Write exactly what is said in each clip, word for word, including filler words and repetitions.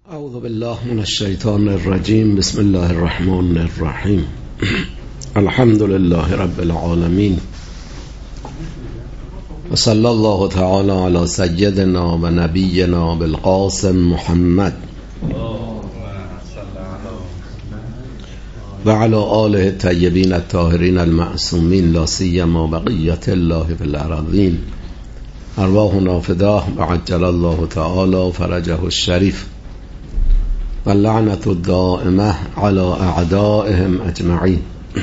اعوذ بالله من الشیطان الرجیم. بسم الله الرحمن الرحیم. الحمد لله رب العالمین و صلی الله تعالی علی سیدنا و نبینا بالقاسم محمد و علی آله الطیبین الطاهرین المعصومین لا سیما بقیة الله فی الارضین. ارواحنا فداه و عجل الله تعالی فرجه الشریف و لعنت الدائمه علی اعدائهم اجمعین.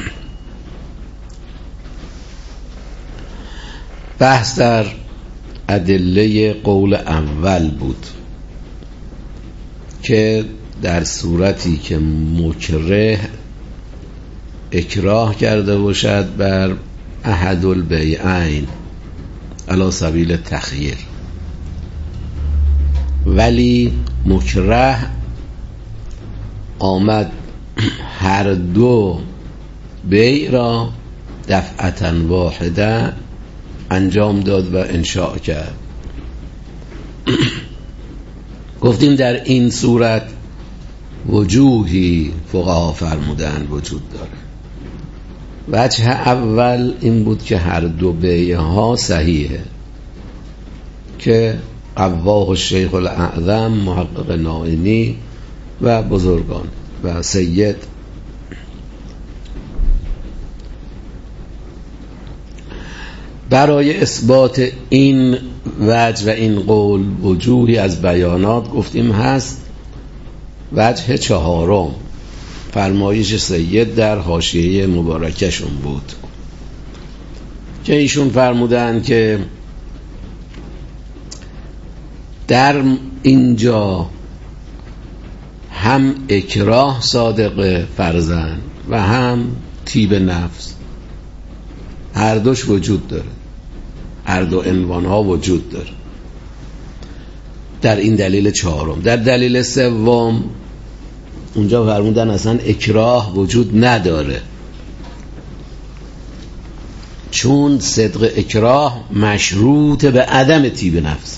بحث در ادله قول اول بود که در صورتی که مکره اکراه کرده باشد بر احد البیعین علی سبیل تخییر، ولی مکره آمد هر دو بیع را دفعتا واحده انجام داد و انشاء کرد. گفتیم در این صورت وجوهی فقها فرمودن وجود داره. وجه اول این بود که هر دو بیع ها صحیحه که قواه الشیخ الاعظم محقق نائینی و بزرگان و سید برای اثبات این وجه و این قول وجوهی از بیانات گفتیم هست. وجه چهارم فرمایش سید در حاشیه مبارکشون بود که ایشون فرمودن که در اینجا هم اکراه صادق فرزن و هم طیب نفس، هر دوش وجود داره، هر دو عنوان ها وجود داره در این دلیل چهارم. در دلیل سوم اونجا فرمودن اصلا اکراه وجود نداره، چون صدق اکراه مشروط به عدم طیب نفسه،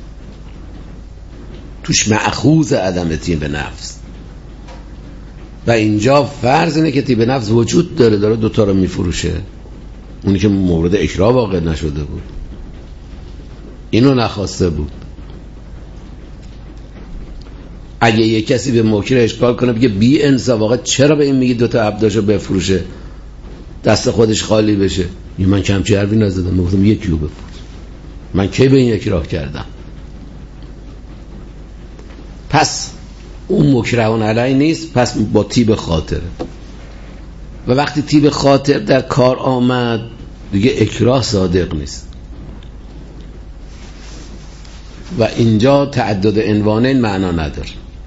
توش مأخوذ عدم طیب نفس. و اینجا فرض اینه که طیب نفس وجود داره، داره دوتا رو میفروشه، اونی که مورد اکراه واقع نشده بود، اینو نخواسته بود. اگه یه کسی به مکره اشکال کنه بگه بی انصاف، واقعا چرا به این میگی دوتا عبداشو بفروشه دست خودش خالی بشه؟ من کمچی حرفی نزدم، من گفتم یکی رو بفروش، من کی به این اکراه کردم؟ پس اون مکرهون علی نیست، پس با طیب خاطره. و وقتی طیب خاطر در کار آمد دیگه اکراه صادق نیست. و اینجا تعدد عنوانین معنا نداره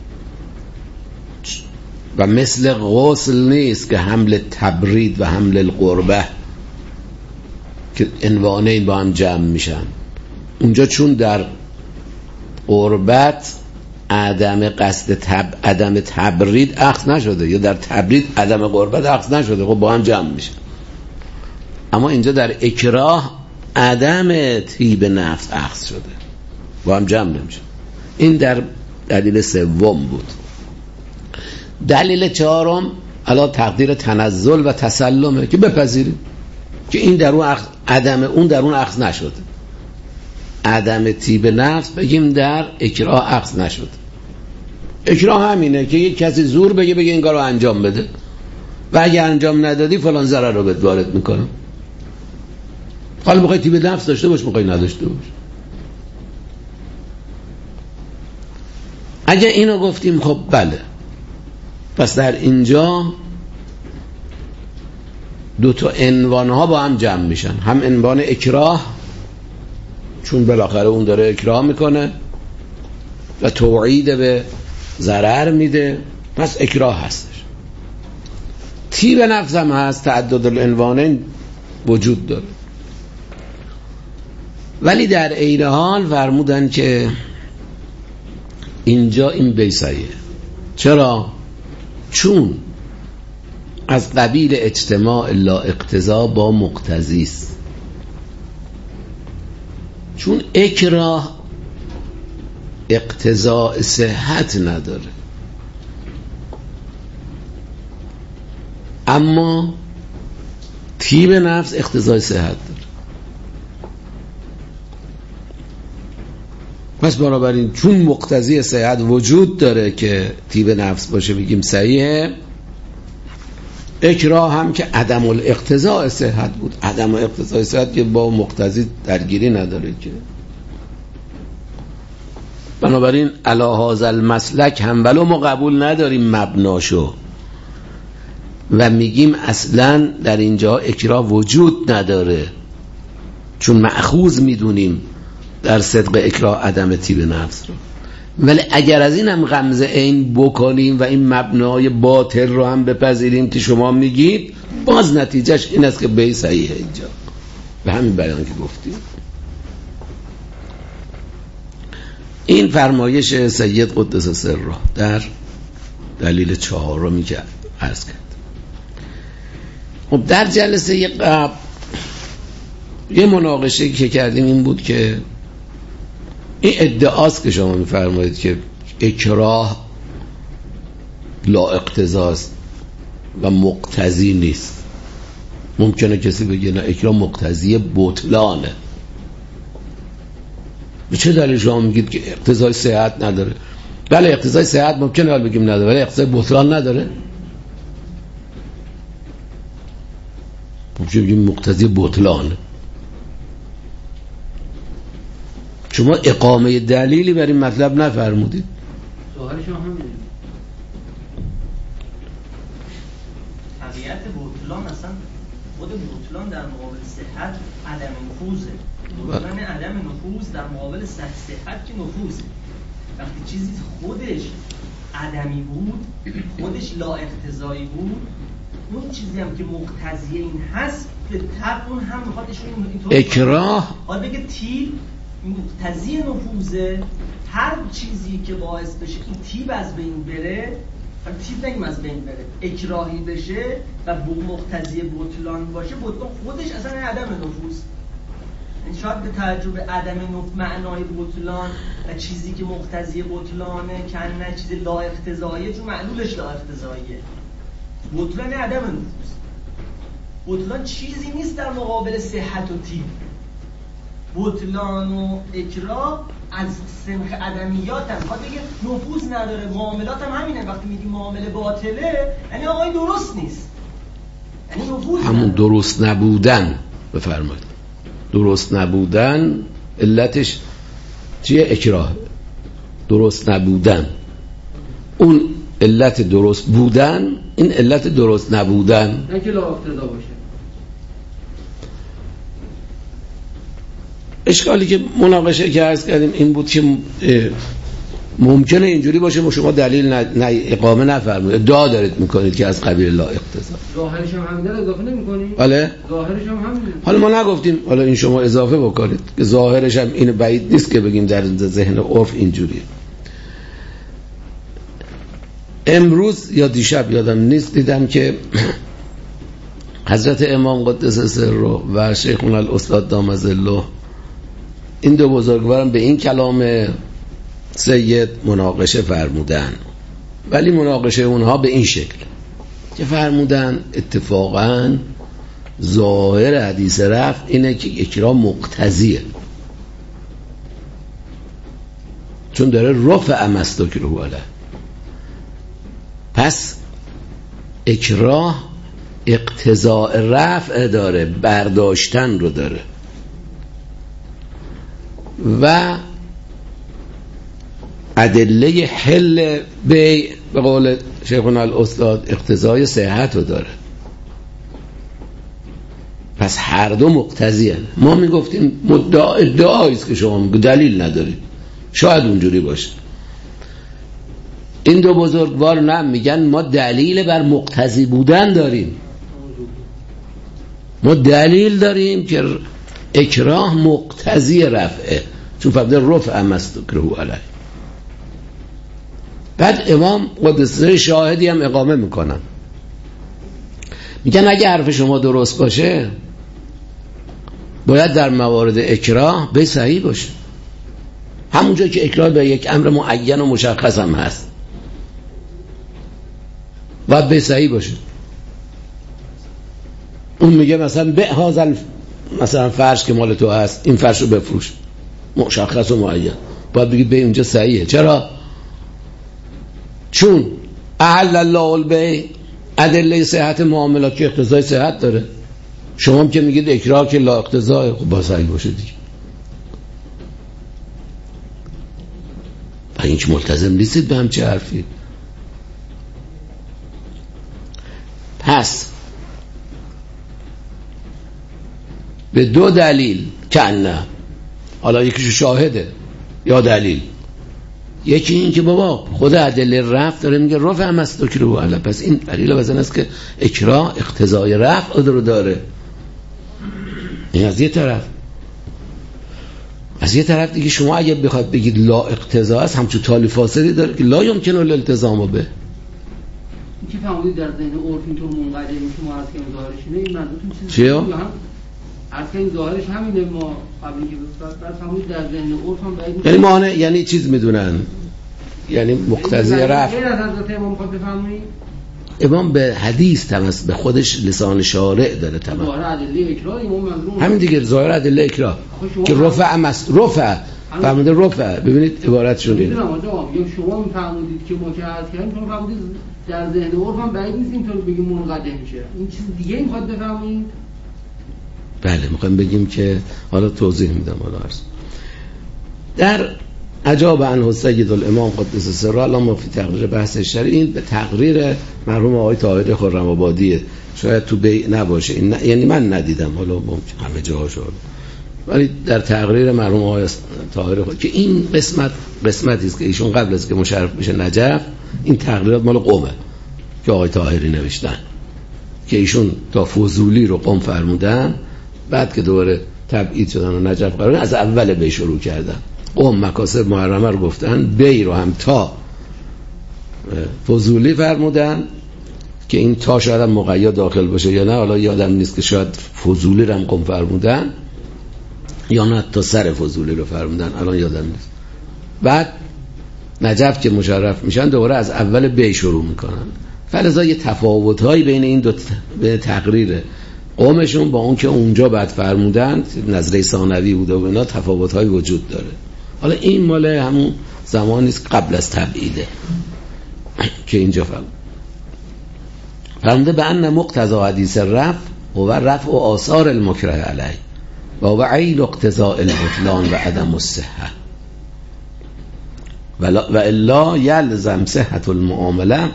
و مثل غسل نیست که حمل تبرید و حمل القربه که عنوانین با هم جمع میشن. اونجا چون در قربت عدم قصد تب عدم تبرید اخذ نشده، یا در تبرید عدم قربت اخذ نشده، خب با هم جمع میشه. اما اینجا در اکراه عدم طیب نفس اخذ شده، با هم جمع نمیشه. این در دلیل سوم بود. دلیل چهارم علا تقدیر تنزل و تسلمه که بپذیریم که این در اون اخذ عدم اون در اون اخذ نشده، عدم طیب نفس بگیم در اکراه اخذ نشده. اکراه همینه که یک کسی زور بگه بگه این کارو انجام بده و اگه انجام ندادی فلان ضرر رو بهت وارد میکنم. حالا بخوای طیب نفس داشته باش، بخوای نداشته باش. اگه اینو گفتیم خب بله، پس در اینجا دو تا عنوان ها با هم جمع میشن، هم عنوان اکراه چون بالاخره اون داره اکراه میکنه و توعید به ضرر میده، پس اکراه هستش. طیب نفس هم هست، تعدد العنوانین وجود داره. ولی در عین حال فرمودن که اینجا این بیسایه. چرا؟ چون از قبیل اجتماع لا اقتضا با مقتضی است. چون اکراه اقتضاء صحت نداره، اما طیب نفس اقتضای صحت داره. پس بنابراین چون مقتضی صحت وجود داره که طیب نفس باشه بگیم صحیحه، اکراه هم که عدم الاقتضاء صحت بود. عدم اقتضاء صحت که با مقتضی درگیری نداره که. بنابراین علی هذا المسلک هم ولو ما قبول نداریم مبناشو و میگیم اصلا در اینجا اکراه وجود نداره، چون مأخوذ میدونیم در صدق اکراه عدم طیب نفس رو. ولی اگر از این هم غمزه عین بکنیم و این مبنای باطل رو هم بپذیریم که شما میگید، باز نتیجهش این است که به صحیحه اینجا به همین بیان که گفتیم. این فرمایش سید قدس سره در دلیل چهارمی که عرض کرد. خب در جلسه قبل یه مناقشه که کردیم این بود که این ادعاست که شما میفرمایید که اکراه لا اقتضاست و مقتضی نیست. ممکنه کسی بگه نه اکراه مقتضی بطلانه. به چه دلیل شما میگید که اقتضای صحت نداره؟ بله اقتضای صحت ممکنه حال بگیم نداره، ولی اقتضای بطلان نداره. ممکنه بگیم مقتضی بطلانه. شما اقامه دلیلی بر این مطلب نفرمودید. ظاهر شما هم میدونید طبیعت بطلان اصلا خود بطلان در مقابل صحت عدم نفوذه. بطلان عدم نفوذ در مقابل صحت که نفوذه. وقتی چیزی خودش عدمی بود، خودش لا اقتضایی بود، اون چیزی هم که مقتضی این هست به طبع اون هم میخواد اینطور اکراه باید بگه تیب مقتضی نفوذه. هر چیزی که باعث بشه این تیب از بین بره، تیب نگیم از بین بره، اکراهی بشه و با مقتضی بطلان باشه، بطلان خودش اصلا عدم نفوذ. این شاید به توجه به عدم نفوذ معنای بطلان و چیزی که مقتضی بطلانه که نه چیز لا اقتضاییه، چون معلولش لا اقتضاییه. بطلان عدم نفوذ. بطلان چیزی نیست در مقابل صحت و تیب. بطلان و اکراه از سنخ عدمیات هم خواهد بگه نفوذ نداره. معاملات هم همینه. وقتی میگی معامله باطله یعنی آقای درست نیست، یعنی نفوذ همون نداره. درست نبودن. بفرمایید درست نبودن علتش چیه؟ اکراه. درست نبودن اون علت درست بودن، این علت درست نبودن نه که لا اقتضا باشه. اشکالی که مناقشه که عرض کردیم این بود که ممکنه اینجوری باشه ما شما دلیل نه اقامه نفرمایید، ادعا دارید میکنید که از قبیل لا اقتضا. ظاهرش هم همین اضافه نمی‌کنید؟ بله ظاهرش هم همین. حالا ما نگفتیم، حالا این شما اضافه بکنید که ظاهرش هم این بعید نیست که بگیم در ذهن عرف اینجوریه. امروز یا دیشب یادم نیست دیدم که حضرت امام قدس سره و شیخنا الاستاد دام ظله این دو بزرگوارم به این کلام سید مناقشه فرمودن، ولی مناقشه اونها به این شکل که فرمودن اتفاقا ظاهر حدیث رفع اینه که اکراه مقتضیه، چون داره رفع مستکره علیه. پس اکراه اقتضاء رفع داره، برداشتن رو داره و ادله حل بیع به قول شیخنا الاستاد اقتضای صحت رو داره. پس هر دو مقتضی هن. ما میگفتیم مدعا ادعاییست که شما میگو دلیل ندارید، شاید اونجوری باشه. این دو بزرگوار نه، میگن ما دلیل بر مقتضی بودن داریم، ما دلیل داریم که اکراه مقتضی رفعه، چون فقط رفع مستکره علیه. بعد امام قدسه شاهدی هم اقامه میکنن، میگن اگه حرف شما درست باشه باید در موارد اکراه به صحیح باشه. همونجا که اکراه به یک امر معین و مشخص هم هست باید به صحیح باشه. اون میگه مثلا به هازل مثلا فرش که مال تو هست این فرش رو بفروش، مشخص و معین، باید بگی به اونجا صحیحه. چرا؟ چون احل الله البیع، ادله صحت معاملات که اقتضای صحت داره. شما هم که میگید اکراه که لا اقتضای، خب با صحیح باشه دیگه. و اینچ ملتزم نیستید به همچه حرفی. پس به دو دلیل کنه، حالا یکیشو شاهده یا دلیل، یکی این که بابا خود ادله رفع داره میگه رفع هم است اکراه علی، پس این دلیل وزن است که اکراه اقتضای رفع رو داره. این از یه طرف. از یه طرف دیگه شما اگه بخواید بگید لا اقتضا است، همچون تالی فاصلی داره که لا یمکن الالتزام به که فهمید در ذهن عرف اینطور منقطع میشه. ما از که ظاهرش اینه، این منظورتون چیزی چیه؟ از که این ظاهرش همینه. ما قبل اینکه بفرست بعد فهمید در ذهن عرف هم باید، یعنی معنی یعنی چیز میدونن، یعنی مقتضی رفع. غیر از حضرت امام میخواد بفهمید امام به حدیث تمس به خودش لسان شارع داره تمام. ظاهر ادله اکراه امام منظور همین دیگه، ظاهر ادله اکراه که رفع مس رفع فهمیده رفع. ببینید عبارتشون اینه. میدونم آقا میگم شما میفهمید که ما که عرض کردیم شما فهمیدید در ذهن عرف هم بعید نیست اینطور بگیم منقطع میشه. این چیز دیگه میخواد بفهمید. بله میخوایم بگیم که حالا توضیح میدم. حالا عرض در عجاب عنه سید الامام قدس سره علامه فی تقریر بحث شرعی، این به تقریر مرحوم آقای طاهر خرم آبادیه، شاید تو بیع نباشه این ن... یعنی من ندیدم، حالا همه جاها شد، ولی در تقریر مرحوم آقای طاهر خرم که این قسمت قسمتی است که ایشون قبل از که مشرف بشه نجف، این تقریرات مال قمه که آقای طاهری نوشتن که ایشون تا فضولی رو قم فرمودن، بعد که دوباره تبعید شدن و نجف قرار از اول بی شروع کردن. قم مکاسب محرمه رو گفتن، بی رو هم تا فضولی فرمودن که این تا شاید هم مقید داخل باشه یا نه، حالا یادم نیست که شاید فضولی رو هم قم فرمودن یا نه تا سر فضولی رو فرمودن، الان یادم نیست. بعد نجف که مشرف میشن دوباره از اول بی شروع میکنن. فلذا یه تفاوت‌هایی بین این دو به تقریر قومشون با اون که اونجا بعد فرمودن نظریه ثانوی بوده و اینا تفاوت‌هایی وجود داره. حالا این مال همون زمانی است قبل از تبعیده که اینجا فرمود فرموده به ان مقتضی حدیث رفع و رفع و آثار المکره علیه و و عین اقتضاء البطلان و عدم الصحه و الا یلزم صحت المعامله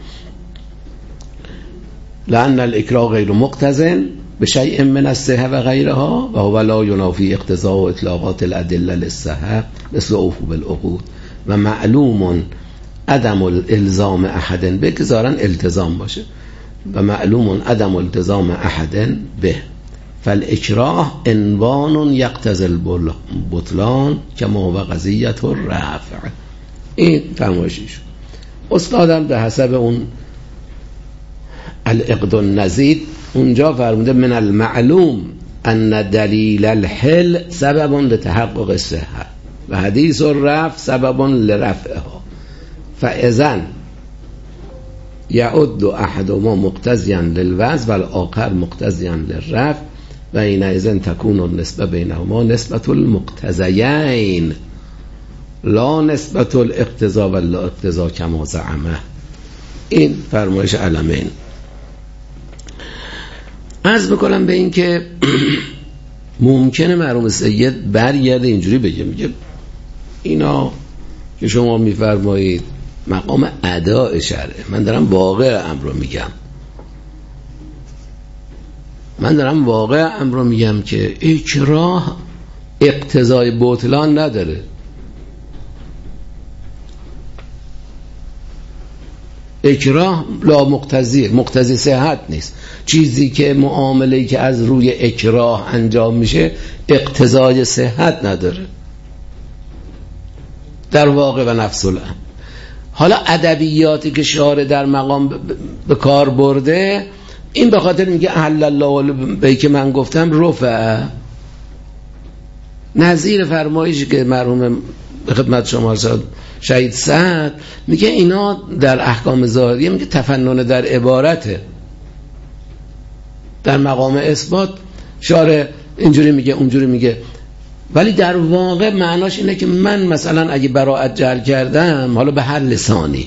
لأن الإكراه غير مقتضن بشيء من الصحة وغيرها وهو لا ينافي اقتضاء وإطلاقات الأدلة للصحة مثل عقوب العقود و معلوم عدم الالزام احد به که ظاهرا التزام باشه و معلوم عدم التزام احد به فالإكراه عنوان يقتضي البطلان كما هو قضية الرفع. این فرمایشش استادم به حسب اون العقد النزید اونجا فرموده من المعلوم ان دلیل الحل سبب لتحقق الصحه و حدیث الرفع سبب لرفعها فاذن یعد احدهما مقتضیا للوضع والآخر مقتضیا للرفع و حینئذ تكون النسبه بینهما نسبه المقتضیین لا نسبه الاقتضا و لا اقتضا کما زعمه. این فرمایش علمین. عرض بکنم به این که ممکنه مرحوم سید برگرده اینجوری بگه، میگه اینا که شما میفرمایید مقام اداء شرعه، من دارم واقع امر رو میگم من دارم واقع امر رو میگم که اکراه اقتضای بطلان نداره. اکراه لا مقتضی مقتضی صحت نیست. چیزی که معامله‌ای که از روی اکراه انجام میشه اقتضای صحت نداره در واقع و نفس الامر. حالا ادبیاتی که شارع در مقام به کار برده این به خاطر میگه احل الله به که من گفتم رفع، نظیر فرمایشی که مرحوم به خدمت شما شهید سعد میگه اینا در احکام ظاهریه میگه تفنن در عبارته، در مقام اثبات شارع اینجوری میگه اونجوری میگه، ولی در واقع معناش اینه که من مثلا اگه براءت جعل کردم حالا به هر لسانی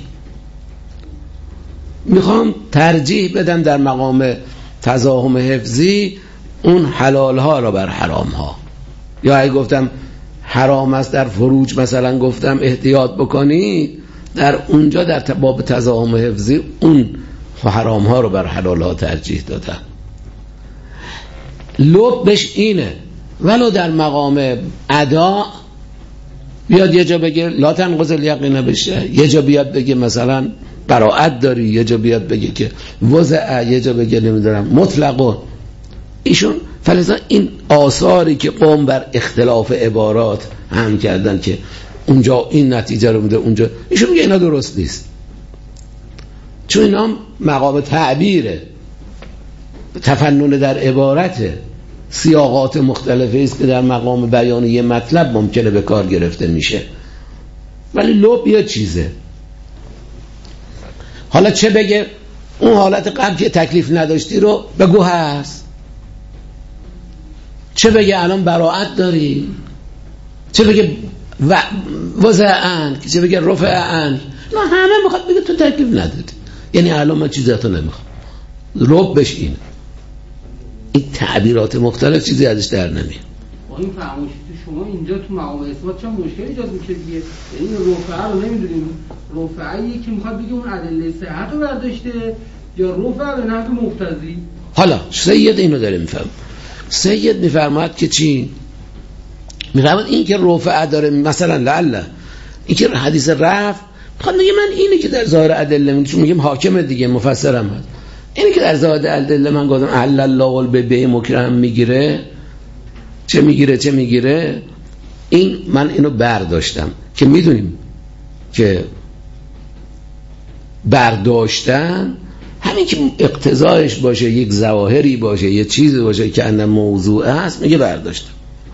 میخوام ترجیح بدم در مقام تزاحم حفظی اون حلال ها را بر حرام ها، یا اگه گفتم حرام است در فروج مثلا گفتم احتیاط بکنید، در اونجا در باب تزاحم حفظی اون حرام ها رو بر حلال ها ترجیح دادم. لبش اینه، ولو در مقام ادا بیاد یه جا بگه لا تنقض الیقین بشه، یه جا بیاد بگه مثلا براءت داری، یه جا بیاد بگه که وضع، یه جا بگه نمیدونم مطلقون. ایشون فلذا این آثاری که قوم بر اختلاف عبارات هم کردن که اونجا این نتیجه رو میده اونجا، ایشون میگه اینا درست نیست، چون اینا مقام تعبیره، تفنن در عبارته، سیاقات مختلفی است که در مقام بیان یه مطلب ممکنه به کار گرفته میشه، ولی لب یه چیزه. حالا چه بگه اون حالت قبل که تکلیف نداشتی رو بگو هست، چه بگه الان براءت داری، چه بگه و وضعن، چه بگه رفعن، نه همه میخواد بگه تو تکلیف ندادی، یعنی الان من چیزاتو نمیخوام. لبش اینه، این تعبیرات مختلف چیزی ازش در نمیاد. با این فرمایش شما اینجا تو مقام اثبات چه مشکلی ایجاد میشه دیگه؟ یعنی رفعه رو نمیدونیم، رفعه‌ای که میخواد بگه اون ادله صحت رو برداشته یا رفع به نحو مقتضی. حالا سید اینو داره میفهم، سید میفرماد که چی؟ میفرماد این که رفع داره، مثلا لعل این که حدیث رفع میخواد میگه من اینی که در ظاهر ادله میگم، میگیم حاکم دیگه مفسرم هست، اینی که در ظاهر ادله من گفتم احل الله البیع مکرم میگیره، چه میگیره چه میگیره، این من اینو برداشتم که میدونیم که برداشتن همین که اقتضایش باشه یک ظواهری باشه یه چیزی باشه که اندم موضوع است، میگه برداشتم.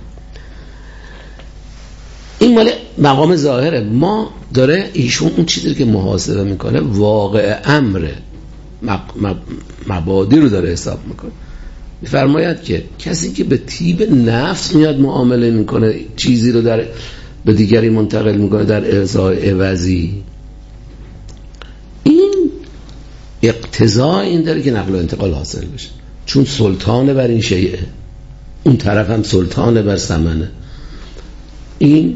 این مال مقام ظاهره، ما داره ایشون اون چیزی که محاسبه میکنه واقع امره، مبادی رو داره حساب میکنه. میفرماید که کسی که به طیب نفس میاد معامله میکنه، چیزی رو در به دیگری منتقل میکنه در ارضای عوضی، این اقتضای این داره که نقل و انتقال حاصل بشه، چون سلطان بر این شیعه، اون طرف هم سلطان بر ثمنه، این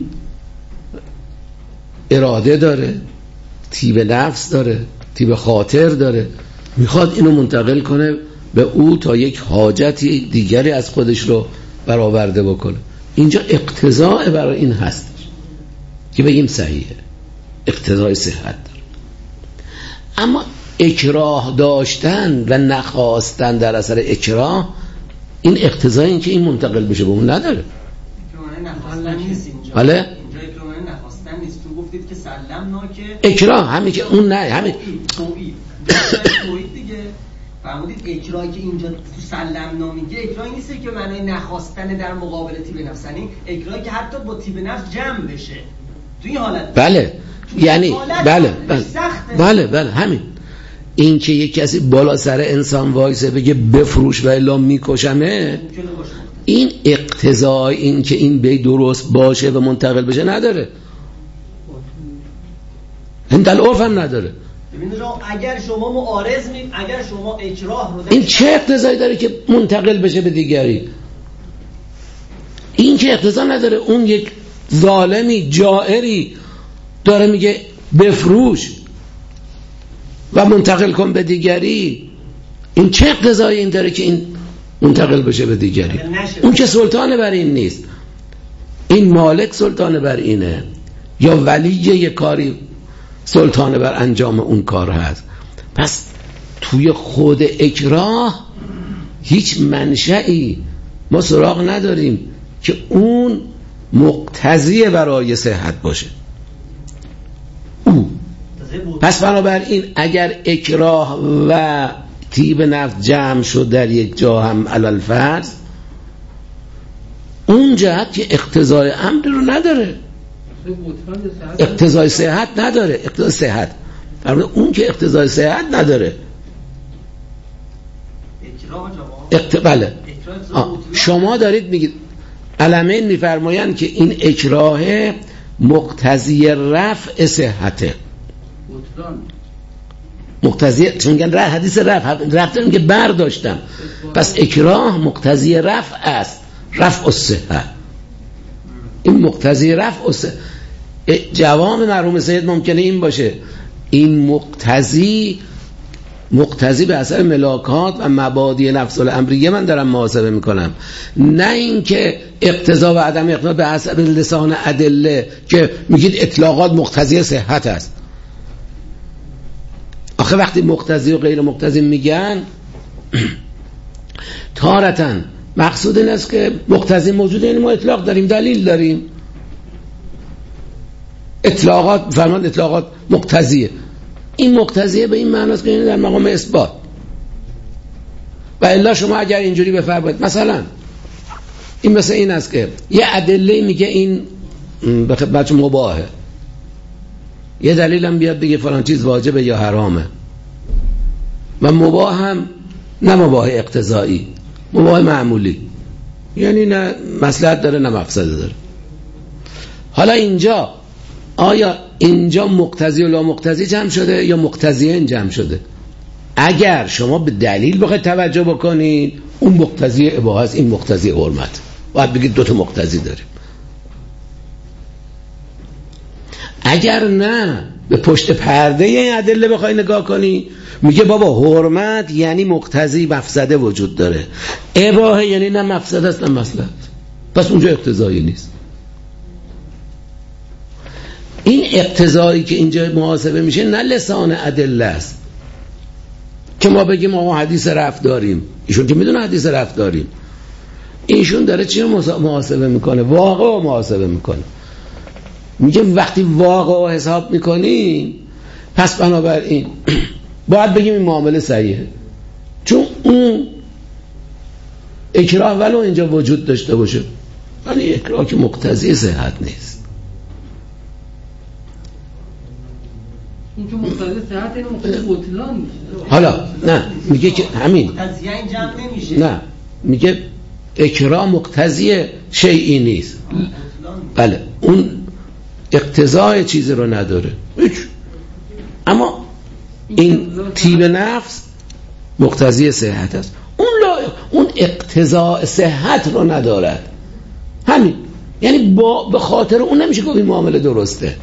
اراده داره، طیب نفس داره، طیب خاطر داره، میخواد اینو منتقل کنه به او تا یک حاجتی دیگری از خودش رو برآورده بکنه. اینجا اقتضاء برای این هست که بگیم صحیحه، اقتضای صحت داره. اما اکراه داشتن و نخواستن در اثر اکراه، این اقتضای این که این منتقل بشه به اون نداره. بله اینجا اکراه نخواستن نیست، تو گفتید که سلمنا که اکراه همین که اون نه همین توحید توحید دیگه فرمودید. اکراهی که اینجا تو سلمنا میگه اکراهی نیست که معنای نخواستن در مقابل طیب نفس، یعنی اکراهی که حتی با طیب نفس جمع بشه تو این حالت. بله یعنی بله بله بله بله همین، این که یک کسی بالا سر انسان وایسه بگه بفروش و الا میکشمه، این اقتضای این که این بی درست باشه و منتقل بشه نداره، هند العرف هم نداره. ببینید اگر شما معارض می اگر شما اکراه رو این چه اقتضایی داره که منتقل بشه به دیگری؟ این که اقتضا نداره، اون یک ظالمی جائری داره میگه بفروش و منتقل کن به دیگری، این چه اقتضایی این داره که این منتقل بشه به دیگری؟ اون که سلطان بر این نیست، این مالک سلطان بر اینه یا ولی یک کاری سلطان بر انجام اون کار هست. پس توی خود اکراه هیچ منشئی ما سراغ نداریم که اون مقتضی برای صحت باشه او. پس بنابراین اگر اکراه و طیب نفس جمع شد در یک جا هم علل فرض، اون جهت که اقتضای امر رو نداره، اقتضای صحت نداره. اقتضای صحت اون که اقتضای صحت نداره. اقت... بله شما دارید میگید علمین میفرمایند که این اکراه مقتضی رفع صحته. مقتضی چون میگن حدیث رفع رفتن که برداشتم، پس اکراه مقتضی رفع است، رفع الصحه. این مقتضی رفع الصحه. جواب مرحوم سید ممکنه این باشه این مقتضی مقتضی به اثر ملاکات و مبادی نفس الامریه من دارم محاسبه میکنم، نه اینکه اقتضا و عدم اقتضا به اثر لسان ادله که میگید اطلاقات مقتضی صحت است. آخه وقتی مقتضی و غیر مقتضی میگن تارتاً مقصود این است که مقتضی موجوده، یعنی ما اطلاق داریم، دلیل داریم. اطلاقات فرمان اطلاقات مقتضیه. این مقتضیه به این معنی است که این در مقام اثبات. و الا شما اگر اینجوری بفرمایید مثلا این مثل این است که یه ادله میگه این به خدمت مباهه، یه دلیل هم بیاد بگه فلان چیز واجبه یا حرامه، و مباه هم نه مباه اقتضایی، مباه معمولی، یعنی نه مصلحت داره نه مفسده داره. حالا اینجا آیا اینجا مقتضی و لا مقتضی جمع شده یا مقتضیین جمع شده؟ اگر شما به دلیل بخواید توجه بکنید اون مقتضی اباحه است، این مقتضی حرمت، باید بگید دو تا مقتضی داریم. اگر نه به پشت پرده این ادله بخوای نگاه کنی میگه بابا حرمت یعنی مقتضی مفسده وجود داره، اباحه یعنی نه مفسده است نه مصلحت، پس اونجا اقتضایی نیست. این اقتضایی که اینجا محاسبه میشه نه لسان ادله است که ما بگیم آقا حدیث رفع داریم، ایشون که میدونه حدیث رفع داریم، ایشون داره چی رو محاسبه میکنه؟ واقع رو محاسبه میکنه. میگه وقتی واقع رو حساب میکنیم پس بنابراین باید بگیم این معامله صحیحه، چون اون اکراه ولو اینجا وجود داشته باشه ولی اکراه که مقتضی صحت نیست. این که مقتضی صحت اینه مقتضی بطلان نیست. حالا نه میگه که همین مقتضی این جمع نمیشه، نه میگه اکراه مقتضی شیئی نیست. بله اون اقتضای چیزی رو نداره هیچ، اما این طیب نفس مقتضی صحت است، اون لا اون اقتضاء صحت رو ندارد. همین یعنی با به خاطر اون نمیشه گفت این معامله درسته،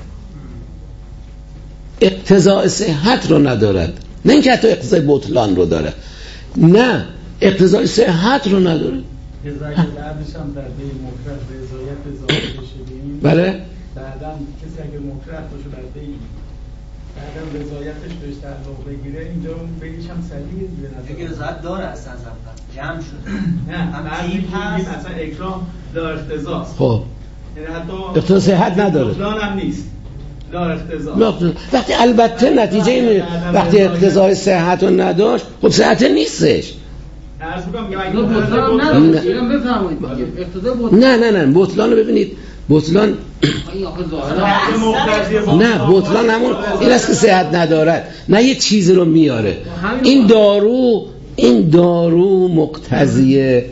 اقتضاء صحت رو ندارد، نه اینکه حتی اقتضاء بطلان رو داره، نه اقتضاء صحت رو نداره. بعدش هم در بین مکره رضایت ظاهر شدیم. بله بعدم کسی اگه مکره باشه در بین بعدم رضایتش بهش تعلق بگیره اینجا اون بینش هم صحیح به نظر دیگه رضایت داره اصلا اول جمع شده. نه هم میگیم اصلا اکرام لا اقتضاست. خب یعنی حتی اقتضاء صحت نداره، بطلان هم نیست، لا اقتضا. وقتی البته نتیجه اینه وقتی اقتضای صحت رو نداشت خب صحت نیستش. عرض می‌کنم که اگه بطلان نداره اینم بفرمایید دیگه اقتضای بطلان نه نه نه بطلان رو ببینید، بطلان این آخه ظاهرا نه بطلان همون این است که صحت ندارد، نه یه چیزی رو میاره. این دارو این دارو مقتضی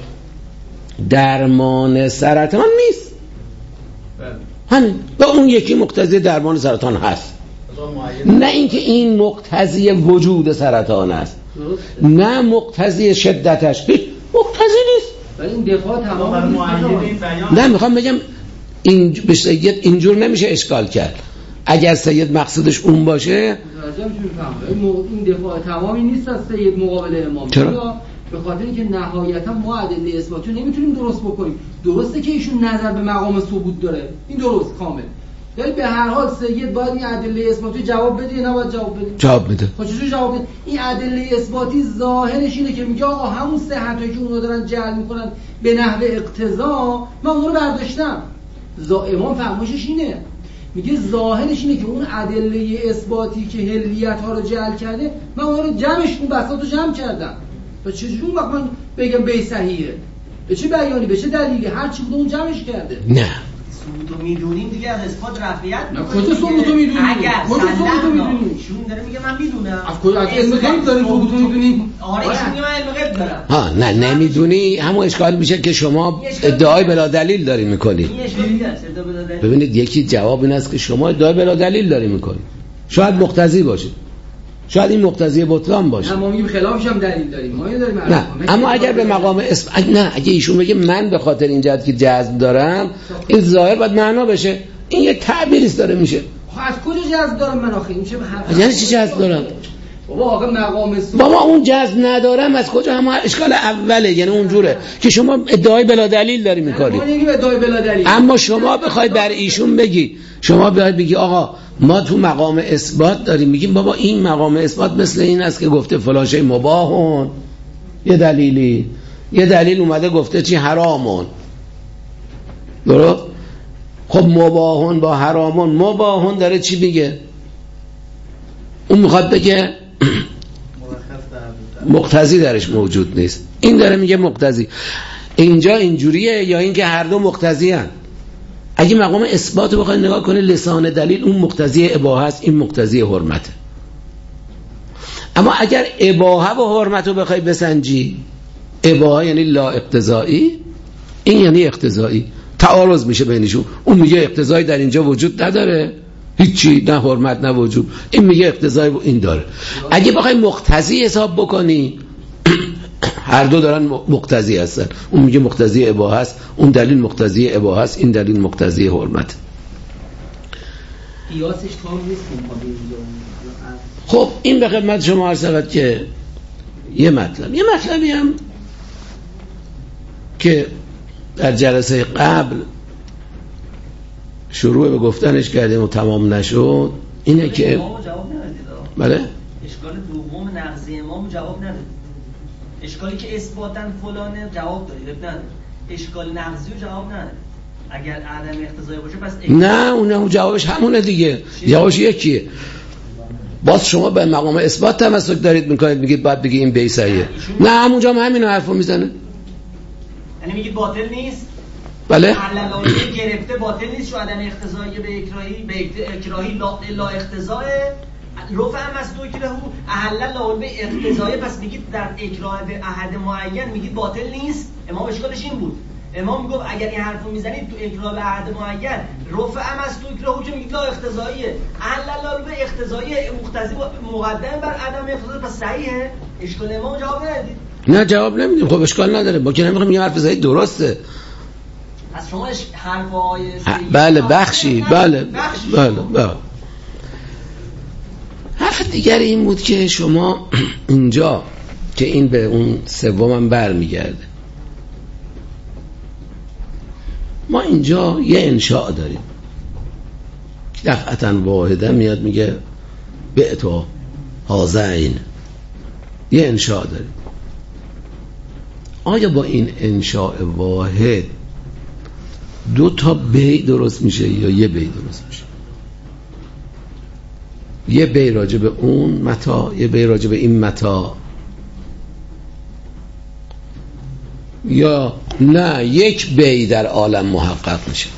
درمان سرطان نیست، همین و اون یکی مقتضی درمان سرطان هست، نه اینکه این مقتضی وجود سرطان است، نه مقتضی شدتش، هیچ مقتضی نیست. ولی این دفاع تمام نه میخوام بگم این به سید اینجور نمیشه اشکال کرد. اگر سید مقصودش اون باشه این دفاع تمامی نیست از سید مقابل امام. چرا؟ به خاطر اینکه نهایتا ما ادله اثباتی نمیتونیم درست بکنیم. درسته که ایشون نظر به مقام ثبوت داره، این درست کامل، ولی به هر حال سید باید این ادله اثباتی جواب بده یا نباید جواب بده؟ جواب میده. خب چجوری جواب بده؟ این ادله اثباتی ظاهرش اینه که میگه آقا همون صحتایی که اونها دارن جعل میکنن به نحو اقتضا من اون رو برداشتم. امام فرمایشش اینه، میگه ظاهرش اینه که اون ادله اثباتی که حلیت ها رو جعل کرده من اون رو جمعش اون بساط رو جمع کردم. و چجوری اون وقت من بگم به صحیحه؟ به چه بیانی به چه دلیلی؟ هر چی بوده اون جمعش کرده. نه ثبوتو میدونیم دیگه از اثبات رفعیت نه کجا ثبوتو میدونیم؟ اگر کجا ثبوتو میدونیم؟ ایشون داره میگه من میدونم. از کجا از علم غیب داریم ثبوتو میدونیم؟ آره ایشون میگه من علم غیب دارم. ها نه نمیدونی همون اشکال میشه که شما ادعای بلا دلیل داری میکنی. این اشکال دیگه است ادعا بلا دلیل. ببینید یکی جواب این است که شما ادعای بلا دلیل داری میکنی. شاید مقتضی باشه. شاید این مقتضی بطلان باشه. ما میگیم خلافش هم دلیل داریم. ما داریم نه اما اگر به مقام اسم اگه نه اگه ایشون بگه من به خاطر این جهت که جذب دارم این ظاهر باید معنا بشه. این یک تعبیری است داره میشه. از کجا جذب دارم من آخه این چه یعنی چی جذب دارم؟ بابا آقا مقام سو بابا اون جذب ندارم از کجا؟ هم اشکال اوله یعنی اونجوره که شما ادعای بلا دلیل داری میکنی. ما نمیگیم ادعای بلا دلیل. اما شما بخواید بر ایشون بگی شما بیاید بگی آقا ما تو مقام اثبات داریم میگیم بابا این مقام اثبات مثل این است که گفته فلان شی مباهون یه دلیلی یه دلیل اومده گفته چی حرامون درست؟ خب مباهون با حرامون مباهون داره چی میگه؟ اون میخواد بگه مقتضی درش موجود نیست. این داره میگه مقتضی. اینجا اینجوریه یا اینکه هر دو مقتضی هن؟ اگه مقام اثبات رو بخوای نگاه کنی لسان دلیل اون مقتضی اباحه است این مقتضی حرمته. اما اگر اباحه و حرمت رو بخوای بسنجی اباحه یعنی لا اقتضایی این یعنی اقتضایی تعارض میشه بینشون. اون میگه اقتضایی در اینجا وجود نداره هیچی نه حرمت نه وجود این میگه اقتضایی این داره. اگه بخوای مقتضی حساب بکنی هر دو دارن مقتضی هستن. اون میگه مقتضی اباحه است اون دلیل مقتضی اباحه است این دلیل مقتضی حرمت. قیاسش تام نیست. خب این به خدمت شما عرض شود که یه مطلب یه مطلبی هم که در جلسه قبل شروع به گفتنش کردیم و تمام نشد اینه که امام جواب ندادید. بله اشکال دوم نقض امام جواب ندادید. اشکالی که اثباتاً فلانه جواب دادید نه اشکال نقضی رو جواب ندادید. اگر عدم اقتضایی باشه پس اقتضایی نه اون جوابش همونه دیگه. جوابش یکیه. باز شما به مقام اثبات تمسک دارید میکنید میگید بعد بگی این بی صحیحه. نه همونجا هم همین حرفو میزنه. یعنی میگید باطل نیست. بله علل گرفته باطل نیست. شو عدم اقتضایی به اکراهی به اکراهی لا, لا اقتضای رفع هم از تو که هو احلل لا به اقتضایی پس میگید در اکراه به احد معین میگید باطل نیست. امام اشکالش این بود. امام میگفت اگر این حرفو میزنید تو اکراه به احد معین رفع هم از تو که هو که میگید لا اقتضاییه احلل لا به اقتضایی مقتضی مقدم بر عدم اقتضایی پس صحیحه. اشکال امام جواب ندید. نه جواب نمیدیم. خب اشکال نداره با که نمیخوام میگم حرف زایی درسته. از شما حرفای بله بخشی بله بله بله. حرف دیگر این بود که شما اینجا که این به اون سومم برمیگرده ما اینجا یه انشاء داریم دفعتاً واحده میاد میگه بعتو هازین یه انشاء داریم. آیا با این انشاء واحد دو تا بی درست میشه یا یه بی درست میشه؟ یه بی راجع به اون متا یه بی راجع به این متا یا نه یک بی در عالم محقق میشه؟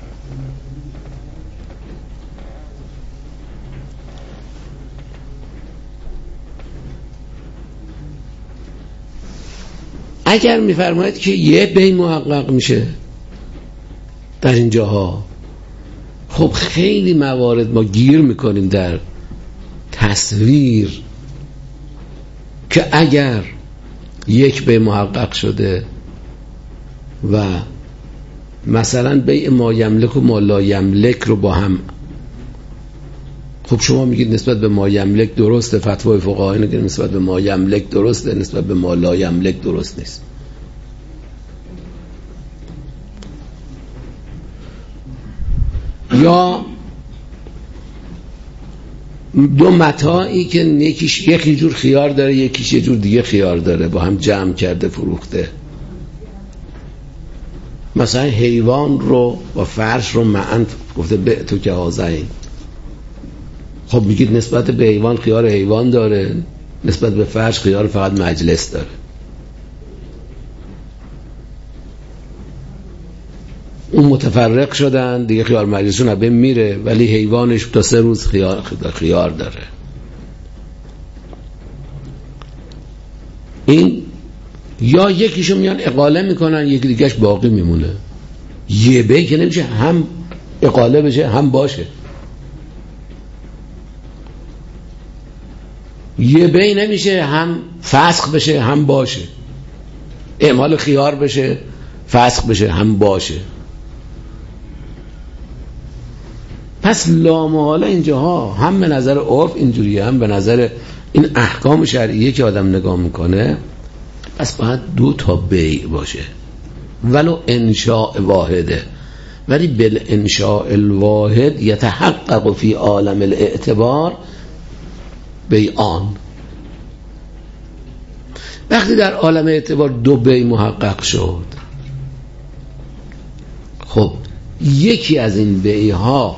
اگر میفرمایید که یه بی محقق میشه در این جاها خب خیلی موارد ما گیر میکنیم در تصویر که اگر یک بی محقق شده و مثلا بیع ما یملک و ما لا یملک رو با هم خب شما میگید نسبت به ما یملک درسته فتوای فقها اینه که نسبت به ما یملک درسته نسبت به ما لا یملک درست نیست. یا دو متاعی که یکیش یکی جور خیار داره یکیش یه جور دیگه خیار داره با هم جمع کرده فروخته. مثلا حیوان رو با فرش رو معن گفته به تو که هازین. خب میگید نسبت به حیوان خیار حیوان داره نسبت به فرش خیار فقط مجلس داره. اون متفرق شدن دیگه، خیار مجلسون به میره ولی حیوانش تا سه روز خیار, خیار داره. این یا یکیشو میان اقاله میکنن یکی دیگهش باقی میمونه. یه بی که نمیشه هم اقاله بشه هم باشه، یه بی نمیشه هم فسخ بشه هم باشه، اعمال خیار بشه فسخ بشه هم باشه. پس لامحاله اینجاها هم به نظر عرف اینجوریه، هم به نظر این احکام شرعیه که آدم نگاه میکنه، پس باید دو تا بیع باشه ولو انشاء واحده، ولی بالانشاء الواحد یتحقق فی عالم الاعتبار بیعان. وقتی در عالم اعتبار دو بیع محقق شد، خب یکی از این بیع ها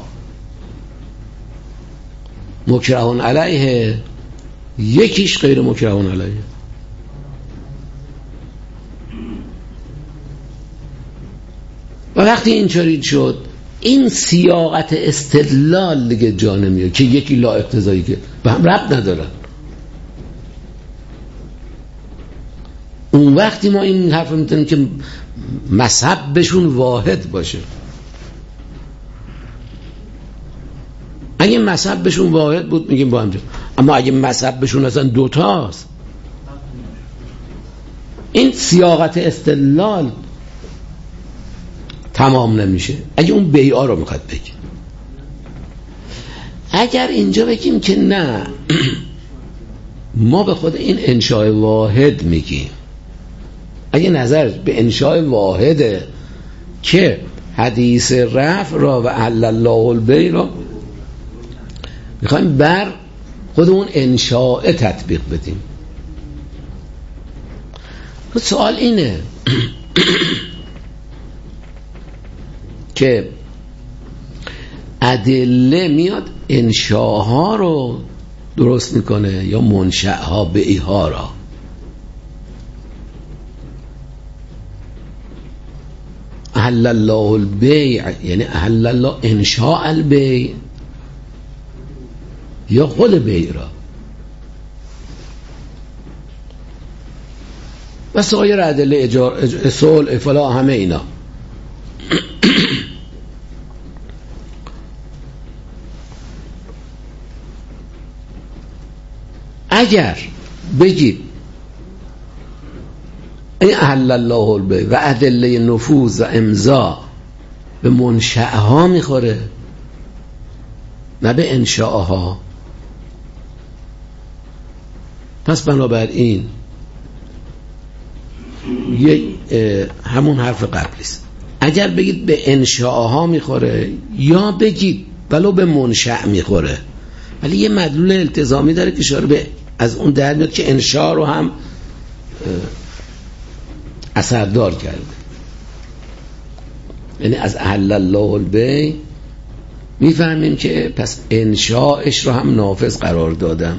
مکرهون علیه، یکیش غیر مکرهون علیه. و وقتی اینطوری شد این سیاقت استدلال دیگه جا نمیاد که یکی لا اقتضایی که به هم ربط ندارن. اون وقتی ما این حرف میتونیم که مذهب بهشون واحد باشه. اگه مذهب بهشون واحد بود میگیم با هم جا. اما اگه مذهب بهشون اصلا دوتاست، این سیاقت استدلال تمام نمیشه. اگه اون بیعا رو میخواد بگیم، اگر اینجا بگیم که نه ما به خود این انشاء واحد میگیم، اگه نظر به انشاء واحده که حدیث رفع را و احل الله البیع را میخوایم بر خود اون انشاء تطبیق بدیم. سوال اینه که ادله میاد انشاءها رو درست میکنه یا منشأها بیعها را؟ احل الله البیع یعنی احل الله انشاء البیع یا خود بیع را؟ و سایر ادله اجار صلح فلا همه اینا. اگر بگید این احل الله البیع و ادله نفوذ و امضا به منشأها میخوره نه به انشاءها، پس بنابراین یک همون حرف قبلیست. اگر بگید به انشاءها میخوره یا بگید ولو به منشأ میخوره، ولی یه مدلول التزامی داره که اشاره به از اون در میاد که انشاء رو هم اثردار کرده. یعنی از احل الله البیع میفهمیم که پس انشاءش رو هم نافذ قرار دادم.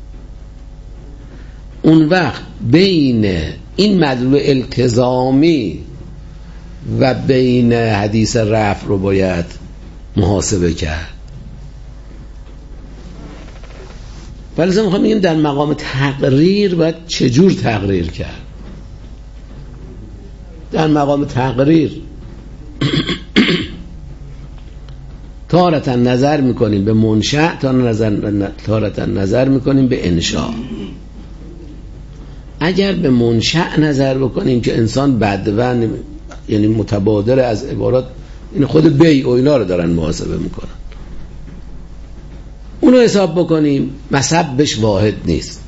اون وقت بین این مدلول التزامی و بین حدیث رفع رو باید محاسبه کرد. ولی لازم میخوام بگیم در مقام تقریر باید چجور تقریر کرد. در مقام تقریر تارتا نظر میکنیم به منشأ، تارتا نظر میکنیم به انشاء. اگر به منشأ نظر بکنیم که انسان بدون یعنی متبادر از عبارات این خود بیع و اینا رو دارن محاسبه میکنن، اونو حساب بکنیم مذهبش واحد نیست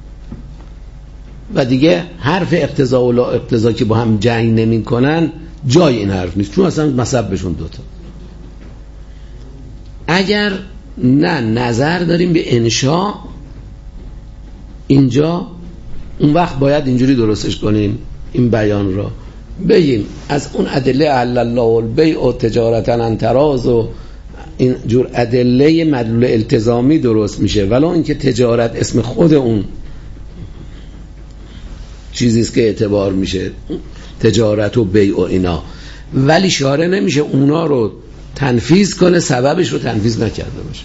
و دیگه حرف اقتضا و لا اقتضا که با هم جنگ نمی کنن جای این حرف نیست، چون اصلا مذهبشون دوتا. اگر نه نظر داریم به انشاء اینجا، اون وقت باید اینجوری درستش کنیم این بیان را، بگیم از اون ادله احل الله البیع و تجارتا عن تراض و این جور ادله مدلول التزامی درست میشه، ولو اینکه تجارت اسم خود اون چیزیست که اعتبار میشه، تجارت و بیع و اینا، ولی شارع نمیشه اونا رو تنفیذ کنه سببش رو تنفیذ نکرده باشه.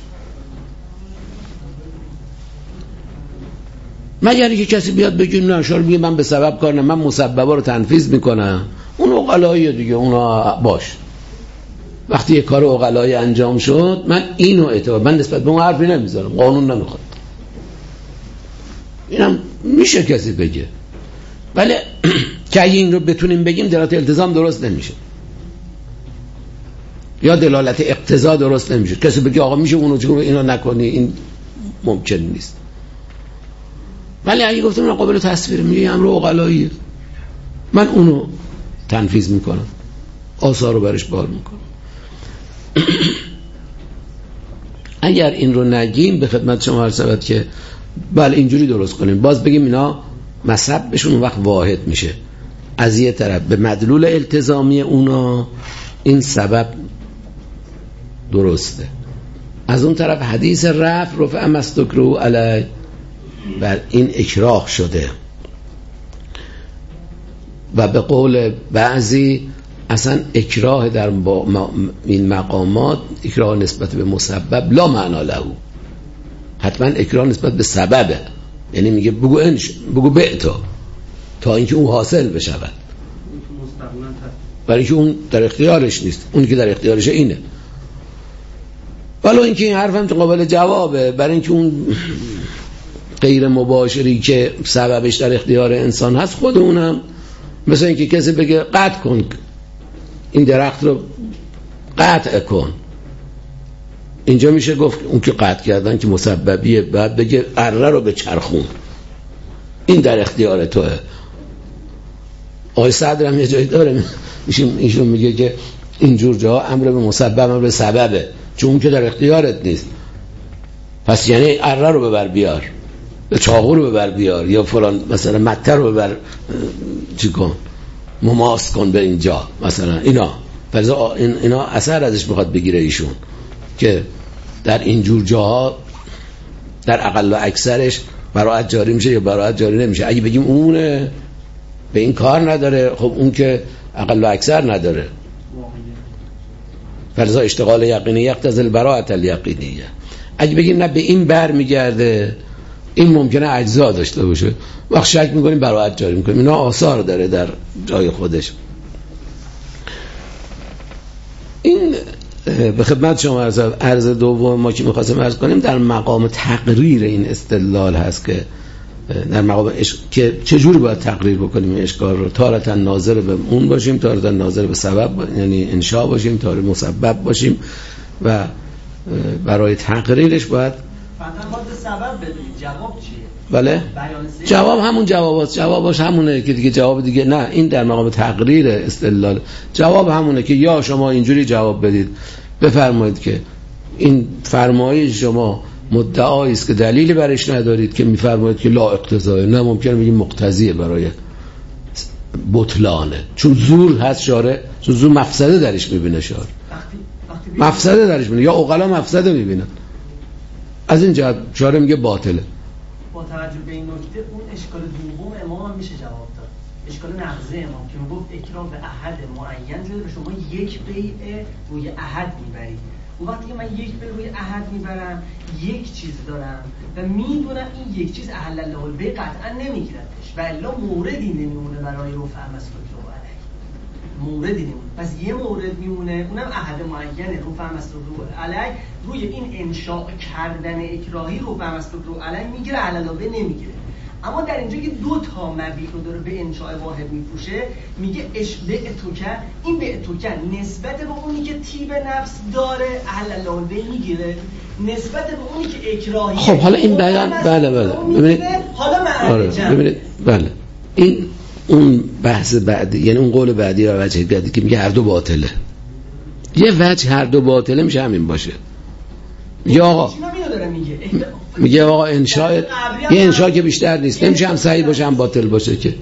مگر اینکه کسی بیاد بگه نه شارع میگه من به سبب کار نه، من مسببا رو تنفیذ میکنم، اون عقلاییه دیگه، اونا باش. وقتی یه کار عقلایی انجام شد من اینو اعتبار، من نسبت به اون حرفی نمیذارم، قانون نمیخواد. اینم میشه کسی بگه، ولی که اگه این رو بتونیم بگیم دلالت التزام درست نمیشه یا دلالت اقتضا درست نمیشه. کسی بگه آقا میشه اونو چون اینو نکنی، این ممکن نیست. ولی اگه گفتم من قابل تصویر میگه امر عقلاییه، من اونو تنفیذ میکنم، آثار رو برش بار میکنم. اگر این رو نگیم به خدمت شما عرض شود که بله اینجوری درست کنیم، باز بگیم اینا مصبشون اون وقت واحد میشه. از یه طرف به مدلول التزامی اونا این سبب درسته، از اون طرف حدیث رفع رفع مستکرو علی بر این اکراه شده و به قول بعضی اصلا اکراه در این مقامات اکراه نسبت به مسبب لا معنا له، حتما اکراه نسبت به سببه، یعنی میگه بگو انش بگو بعتا تا اینکه اون حاصل بشود، برای اینکه اون در اختیارش نیست، اون که در اختیارش اینه. ولو اینکه این حرف هم قابل جوابه، برای اینکه اون غیر مباشری که سببش در اختیار انسان هست خود اونم مثلا اینکه کسی بگه قطع کن این درخت رو، قطع کن، اینجا میشه گفت اون که قطع کردن که مسببیه، بعد بگه اره رو به چرخون، این در اختیار توه. آقای صدر هم یه جایی داره ایشون میگه که اینجور جا امر به مسبب امر به سببه، چون اون که در اختیارت نیست، پس یعنی اره رو ببر بیار، یا چاقو رو ببر بیار، یا فلان مثلا متر رو ببر چی کن مماس کن به اینجا مثلا. اینا فرضا این اینا اثر ازش میخواد بگیره ایشون که در اینجور جاها در اقل و اکثرش براءت جاری میشه یا براءت جاری نمیشه. اگه بگیم اونه به این کار نداره، خب اون که اقل و اکثر نداره. فرضا اشتغال یقینی یقتضی البراءت الیقینیه. اگه بگیم نه به این بر میگرده، این ممکنه اجزا داشته باشه، وقت شک میکنیم براءت جاری میکنیم. اینا آثار داره در جای خودش. این به خدمت شما عرض عرض دوم ما که می‌خواستیم عرض کنیم در مقام تقریر این استدلال هست که در مقام اش... که چجوری باید تقریر بکنیم این اشکال رو. تارتا ناظر به اون باشیم، تارتا ناظر به سبب یعنی انشاء باشیم، تارتا مسبب باشیم و برای تقریرش باید فقط باید سبب بدونید. جواب چیه؟ بله جواب همون جواباست، جوابش همونه که دیگه جواب دیگه نه. این در مقام تقریر استدلال جواب همونه که یا شما اینجوری جواب بدید بفرمایید که این فرمایش شما مدعایی است که دلیلی برش ندارید، که میفرمایید که لا اقتضای، نه ممکنه بگیم مقتضیه برای بطلانه، چون زور هست شارع، چون زور مفسده درش میبینه شارع، مفسده درش میبینه یا عقلا مفسده میبینن، از این جهت شارع میگه باطله. با توجه به این نکته اون اشکال دوم امام هم میشه جواب داد، اشکال نقضه امام که میگفت اکراه به احد معین شده، به شما یک بیع روی احد میبرید. و وقتی که من یک بیع روی احد میبرم یک چیز دارم و میدونم این یک چیز احل الله البیع قطعا نمیگیردش و الا موردی نمیمونه برای رفع مسلک رو علیه، موردی نمیمونه. پس یه مورد میمونه اونم احد معینه، رفع مسلک رو علیه. روی این انشاء کردن اکراهی رفع مسلک رو علیه میگیره، احل الله البیع نمیگیره. اما در اینجا که دو تا مبیع رو داره به انشاء واحد میفروشه، میگه اشبه توکن، این به توکن نسبت به اونی که تیب نفس داره اهل الله البیع میگیره، نسبت به اونی که اکراهی. خب حالا این بیان بله بله ببینید حالا معرفه ببینید بله این اون بحث بعدی، یعنی اون قول بعدی و وجه بعدی که میگه هر دو باطله. یه وجه هر دو باطله میشه همین باشه. یا آقا میگه آقا انشاء یه انشاء که بیشتر نیست، نمیشه هم صحیح باشه هم باطل باشه که.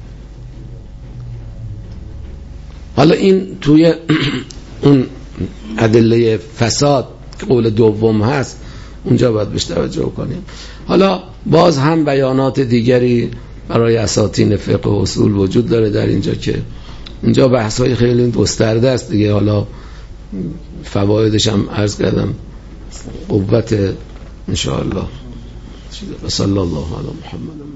حالا این توی اون ادله فساد که قول دوم هست اونجا باید بهش توجه کنیم. حالا باز هم بیانات دیگری برای اساطین فقه و اصول وجود داره در اینجا که اینجا بحث های خیلی گسترده است دیگه، حالا فوایدش هم عرض کردم قوت ان شاء الله. صلی الله علی محمد.